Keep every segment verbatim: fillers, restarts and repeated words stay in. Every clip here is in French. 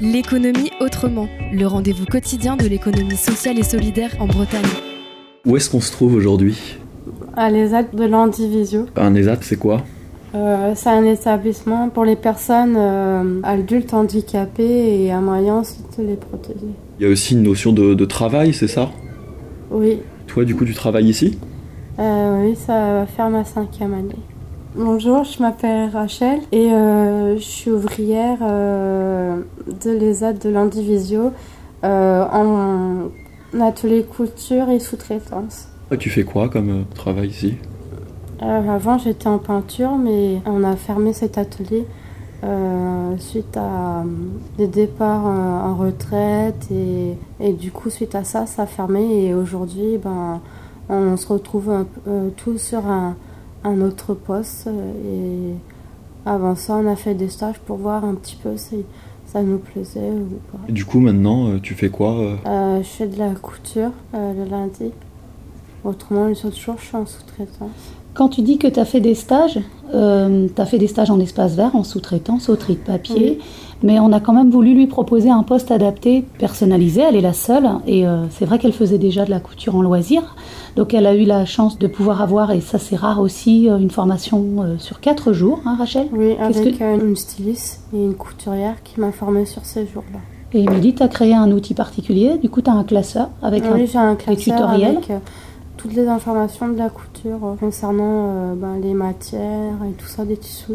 L'économie autrement, le rendez-vous quotidien de l'économie sociale et solidaire en Bretagne. Où est-ce qu'on se trouve aujourd'hui ? À l'E S A T de l'Andivisio. Un E S A T, c'est quoi ? euh, C'est un établissement pour les personnes euh, adultes handicapées et un moyen aussi de les protéger. Il y a aussi une notion de, de travail, c'est ça ? Oui. Toi, du coup, tu travailles ici ? euh, Oui, ça va faire ma cinquième année. Bonjour, je m'appelle Rachel et euh, je suis ouvrière euh, de l'E S A T de l'Andivisio euh, en atelier couture et sous-traitance. Tu fais quoi comme euh, travail ici ? euh, Avant, j'étais en peinture, mais on a fermé cet atelier euh, suite à euh, des départs euh, en retraite et, et du coup, suite à ça, ça a fermé et aujourd'hui, ben, on se retrouve un, euh, tous sur un un autre poste et avant ça on a fait des stages pour voir un petit peu si ça nous plaisait ou pas. Et du coup maintenant tu fais quoi euh... Euh, je fais de la couture euh, le lundi. Autrement les autres jours je suis en sous-traitance. Quand tu dis que tu as fait des stages, euh, tu as fait des stages en espace vert, en sous-traitance, au tri de papier, oui. Mais on a quand même voulu lui proposer un poste adapté, personnalisé, elle est la seule, et euh, c'est vrai qu'elle faisait déjà de la couture en loisir, donc elle a eu la chance de pouvoir avoir, et ça c'est rare aussi, une formation euh, sur quatre jours, hein Rachel ? Oui, avec que... une styliste et une couturière qui m'a formée sur ces jours-là. Et Émilie, tu as créé un outil particulier, du coup tu as un classeur avec oui, un, j'ai un classeur tutoriels. Avec, euh, toutes les informations de la couture euh, concernant euh, ben, les matières et tout ça, des tissus.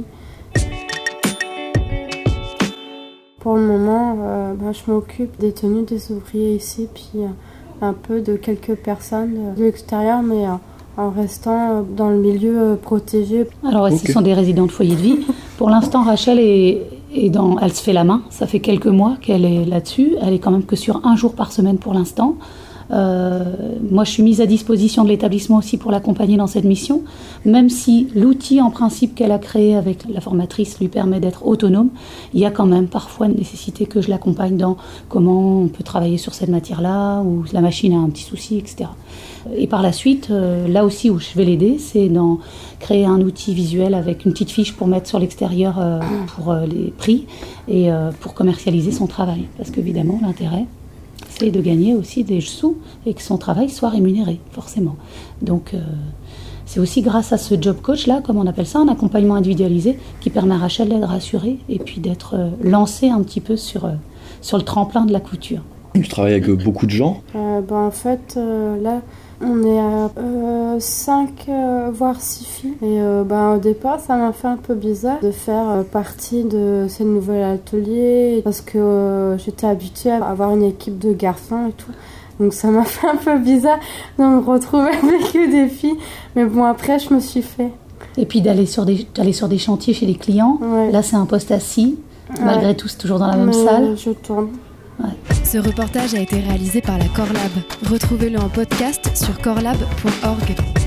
Pour le moment, euh, ben, je m'occupe des tenues des ouvriers ici, puis euh, un peu de quelques personnes euh, de l'extérieur, mais euh, en restant euh, dans le milieu euh, protégé. Alors, okay. Ce sont des résidents de foyer de vie. Pour l'instant, Rachel est, est dans, elle se fait la main. Ça fait quelques mois qu'elle est là-dessus. Elle est quand même que sur un jour par semaine pour l'instant. Euh, moi, je suis mise à disposition de l'établissement aussi pour l'accompagner dans cette mission, même si l'outil en principe qu'elle a créé avec la formatrice lui permet d'être autonome, il y a quand même parfois une nécessité que je l'accompagne dans comment on peut travailler sur cette matière-là, ou la machine a un petit souci, et cetera. Et par la suite, euh, là aussi où je vais l'aider, c'est dans créer un outil visuel avec une petite fiche pour mettre sur l'extérieur euh, pour euh, les prix et euh, pour commercialiser son travail, parce qu'évidemment l'intérêt c'est de gagner aussi des sous et que son travail soit rémunéré, forcément. Donc, euh, c'est aussi grâce à ce job coach, là, comme on appelle ça, un accompagnement individualisé, qui permet à Rachel d'être rassurée et puis d'être euh, lancée un petit peu sur, euh, sur le tremplin de la couture. Tu travailles avec beaucoup de gens ? euh, ben, En fait, euh, là, on est à euh, cinq, euh, voire six filles. Et euh, ben, au départ, ça m'a fait un peu bizarre de faire euh, partie de ces nouveaux ateliers parce que euh, j'étais habituée à avoir une équipe de garçons et tout. Donc ça m'a fait un peu bizarre de me retrouver avec des filles. Mais bon, après, je me suis fait. Et puis d'aller sur des, d'aller sur des chantiers chez les clients. Ouais. Là, c'est un poste assis. Ouais. Malgré tout, c'est toujours dans la même Mais salle. Je tourne. Ouais. Ce reportage a été réalisé par la Corlab. Retrouvez-le en podcast sur corlab point org.